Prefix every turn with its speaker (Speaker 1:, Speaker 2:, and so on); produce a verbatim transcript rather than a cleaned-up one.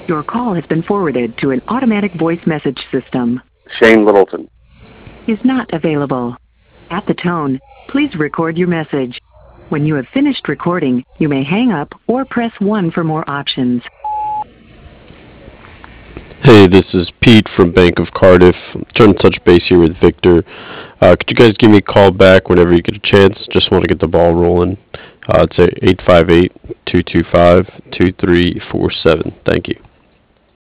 Speaker 1: Your call has been forwarded to an automatic voice message system.
Speaker 2: Shane Littleton.
Speaker 1: Is not available. At the tone, please record your message. When you have finished recording, you may hang up or press one for more options.
Speaker 3: Hey, this is Pete from Bank of Cardiff. I'm trying to touch base here with Victor. Uh, could you guys give me a call back whenever you get a chance? Just want to get the ball rolling. Uh, it's eight five eight, two two five, two three four seven. Thank you.